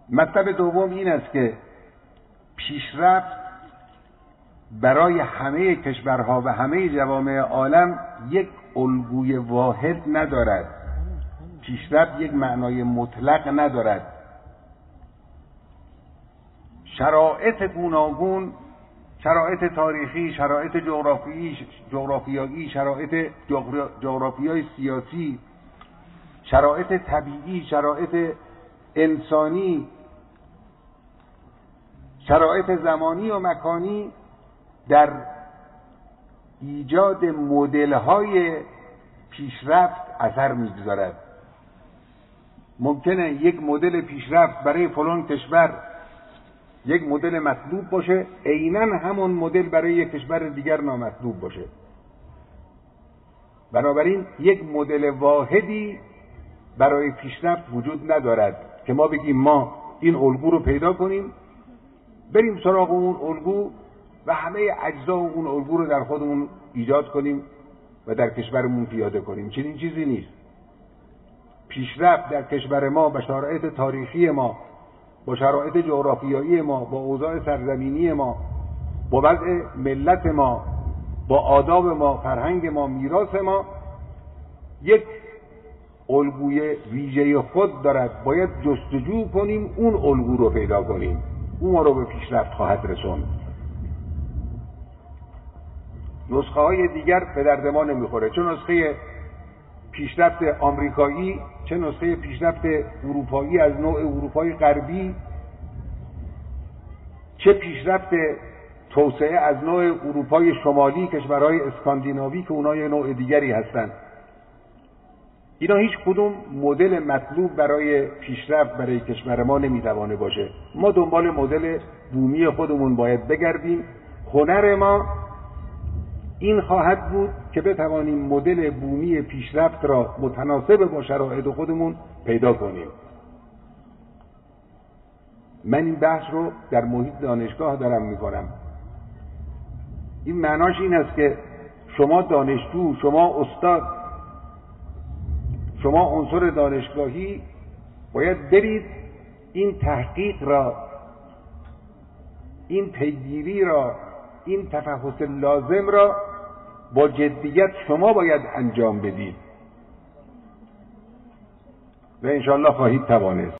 مطلب دوم این است که پیشرفت برای همه کشورها و همه جوامع عالم یک الگوی واحد ندارد. پیشرفت یک معنای مطلق ندارد. شرایط گوناگون، شرایط تاریخی، شرایط جغرافیایی، شرایط جغرافیای سیاسی، شرایط طبیعی، شرایط انسانی، شرایط زمانی و مکانی در ایجاد مدل‌های پیشرفت اثر می‌گذارد. ممکنه یک مدل پیشرفت برای فلان کشور یک مدل مطلوب باشه، عیناً همون مدل برای یک کشور دیگر نامطلوب باشه. بنابراین یک مدل واحدی برای پیشرفت وجود ندارد که ما بگیم ما این الگو رو پیدا کنیم، بریم سراغ اون الگو و همه اجزا اون الگو رو در خودمون ایجاد کنیم و در کشورمون پیاده کنیم. چنین چیزی نیست. پیشرفت در کشور ما با شرایط تاریخی ما، با شرایط جغرافیایی ما، با اوضاع سرزمینی ما، با وضع ملت ما، با آداب ما، فرهنگ ما، میراث ما، یک الگوی ویژه خود دارد. باید جستجو کنیم اون الگو رو پیدا کنیم، اون ما رو به پیشرفت خواهد رسوند. نسخه های دیگر به درد ما نمیخوره، چه نسخه پیشرفت آمریکایی، چه نسخه پیشرفت اروپایی از نوع اروپای غربی، چه پیشرفت توسعه از نوع اروپای شمالی، کشورهای اسکاندیناوی که اونها یه نوع دیگری هستند. اینا هیچ کدوم مدل مطلوب برای پیشرفت برای کشور ما نمیتوانه باشه. ما دنبال مدل بومی خودمون باید بگردیم. هنر ما این خواهد بود که بتوانیم مدل بومی پیشرفت را متناسب با شرایط خودمون پیدا کنیم. من این بحث رو در محیط دانشگاه دارم میکنم. این معناش این است که شما دانشجو، شما استاد، شما عنصر دانشگاهی باید برید این تحقیق را، این پیگیری را، این تفحص لازم را با جدیت شما باید انجام بدید و انشاءالله خواهید توانست.